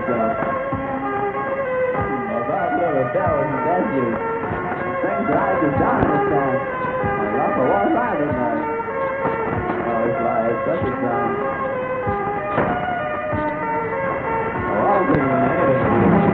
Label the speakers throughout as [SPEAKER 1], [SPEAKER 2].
[SPEAKER 1] myself. About little devils and veggies. Things that I just don't understand. Like, for what I don't know. Oh, it's like such a time. Oh, I'll bring my head.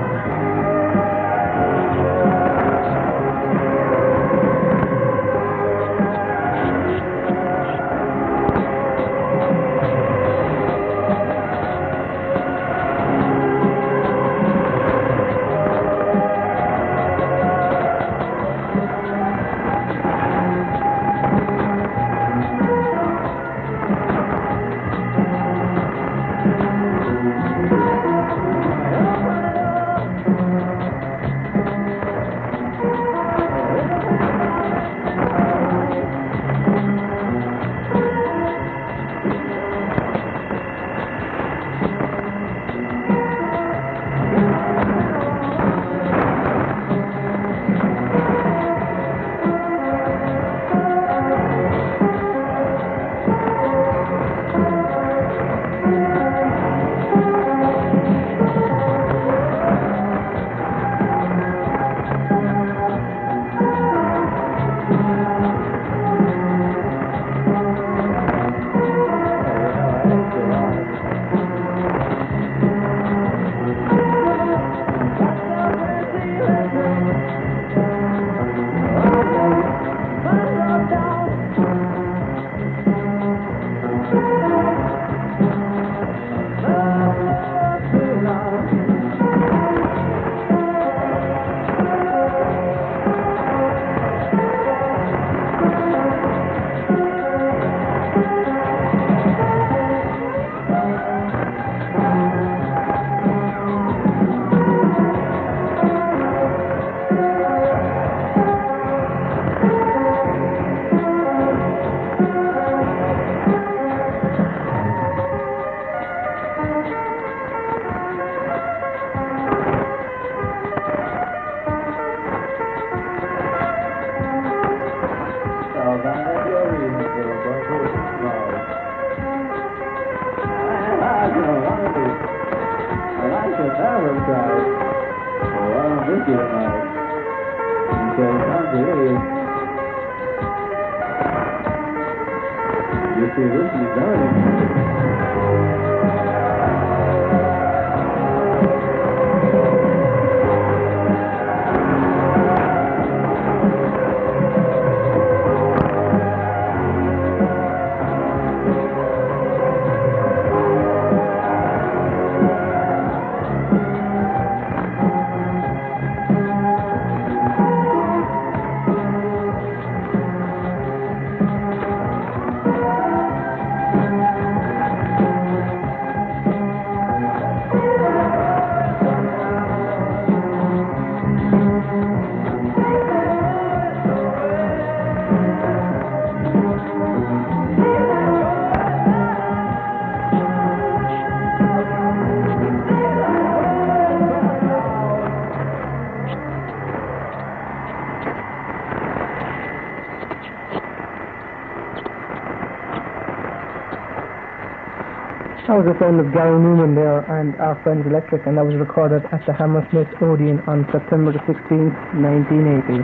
[SPEAKER 2] That was the sound of Gary Newman there and Our Friends Electric, and that was recorded at the Hammersmith Odeon on September the 16th, 1980.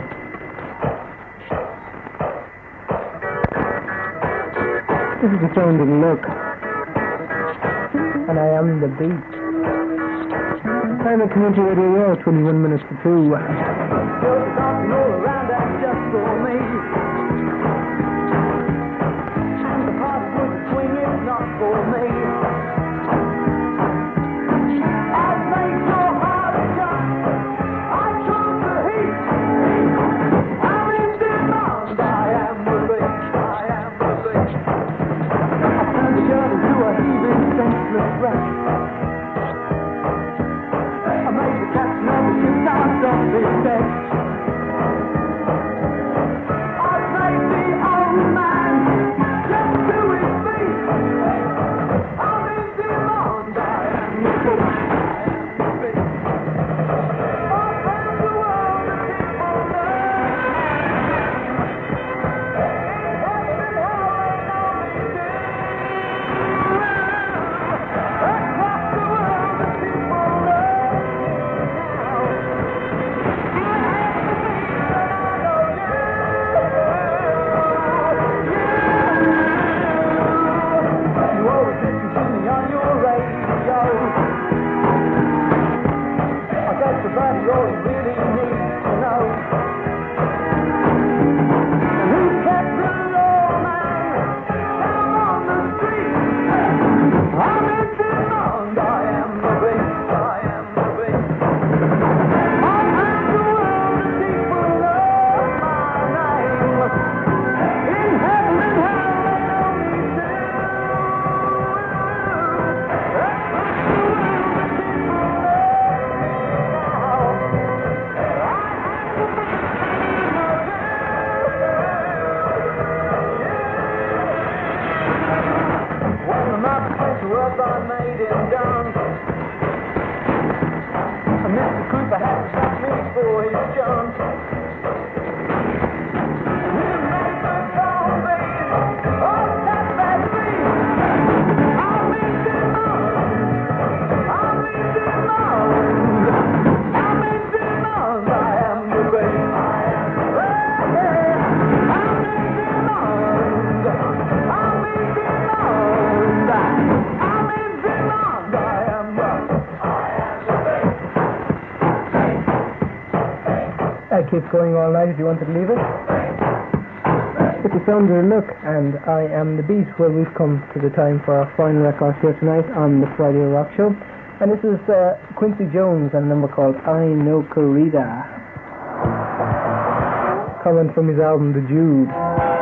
[SPEAKER 2] This is the sound of Look, and I am the beat. Time of community radio, 21 minutes to 2.
[SPEAKER 3] I made the captain of the ship, now I don't be dead. rough I made him dance. And Mr. Cooper had to thank me for his chance. He made the zombies all that badly. I'm in demand. I'm in demand. I'm in demand. I am the great. I am the great. I'm in demand. I'm in demand. I'm in demand. I am the great.
[SPEAKER 2] It keeps going all night if you want to leave it. It's the sound of the look, and I am the beat, where we've come to the time for our final record here tonight on the Friday Rock Show. And this is Quincy Jones and a number called I No Corrida, coming from his album The Jude.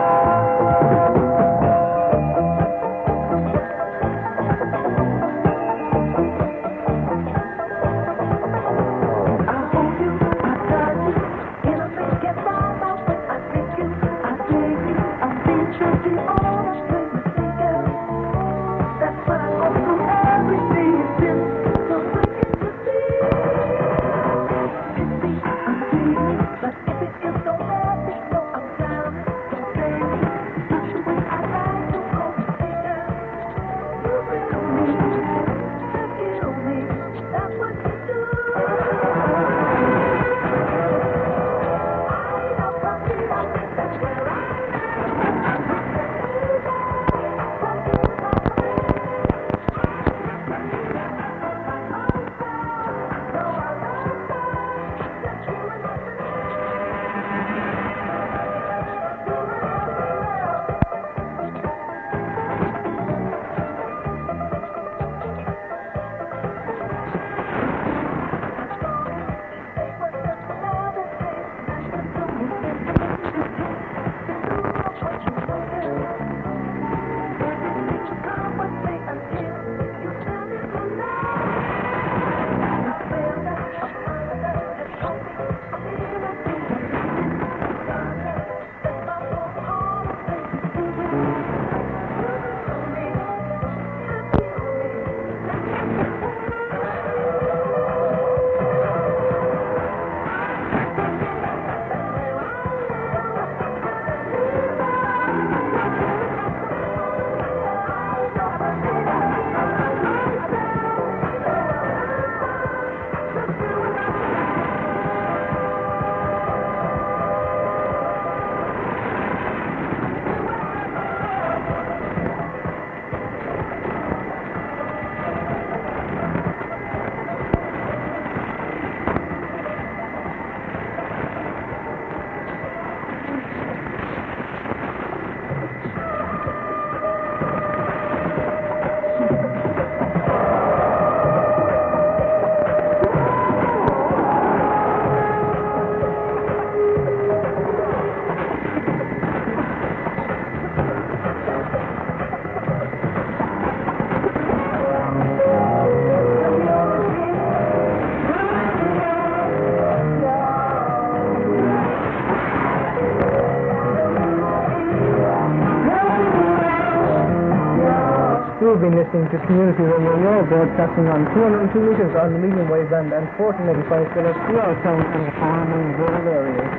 [SPEAKER 2] You've been listening to Community Radio, broadcasting on 202 meters on the medium wave band and 1485 kilohertz throughout town and the farming rural areas.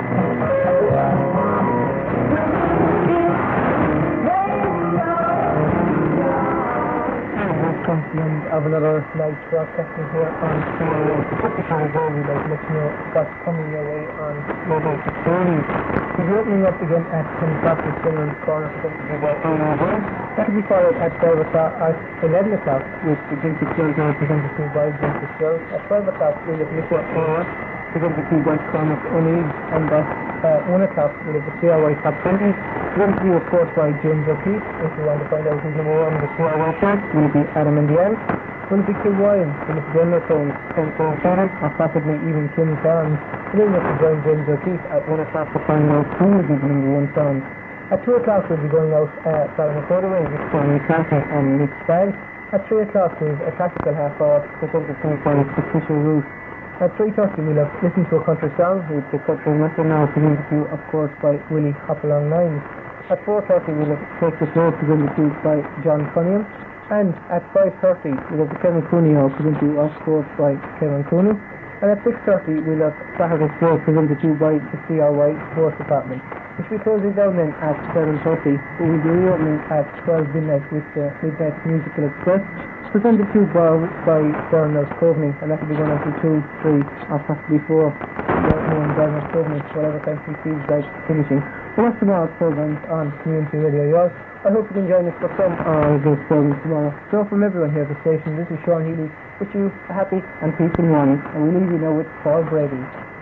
[SPEAKER 2] Comes the end of another night's broadcasting here on Friday. We'd like to let you know what's coming your way on Mobile 6:30. We'll be opening up again at 10 o'clock with Children's Corner for that'll be followed at 12 o'clock, at 11 o'clock with the Drinky Skills presented to by Drinky Skills. At 12 o'clock we'll have Nicola Orr presented to by Cormac O'Neill, and at 1 o'clock we'll have the CRY Top 20 presented to you of course by James O'Keefe. If you want to find out who's number one on the CRY chart, will be Adam and Diane. Will it be Kim Ryan, will it be General Tones, Ken Shannon, or possibly even Kim Carnes? We'll have to join James O'Keefe at 1 o'clock to find out who will be the number one song. At 2 o'clock we'll be going out following a photo away with Tony Carter and Nick Spagg. At 3 o'clock we've a classical half hour presented to by Patricia Root. At 3:30 we'll have listened to a country song with the country master now presented to you of course by Willie Hopalong Nines. At 4:30 we'll have Take the Floor presented to you by John Cunningham. And at 5:30 we'll have the Kevin Cooney Hall presented to Off Course by Kevin Cooney. And at 6:30 we'll have Saturday Sport presented to by the CRY Sports Department. We should be closing down then at 7:30, but we'll be reopening at 12 midnight with the Midnight Musical Express, presented to by Bernard's Coveney, and that will be going until 2, 3, or possibly 4. More Bernard's Coveney, whatever time he feels like finishing. Well, that's tomorrow's programs on Community Radio York. I hope you can join us for some of those programs tomorrow. So from everyone here at the station, this is Sean Healy. Wish you a happy and peaceful morning, and we leave you now with Paul Brady.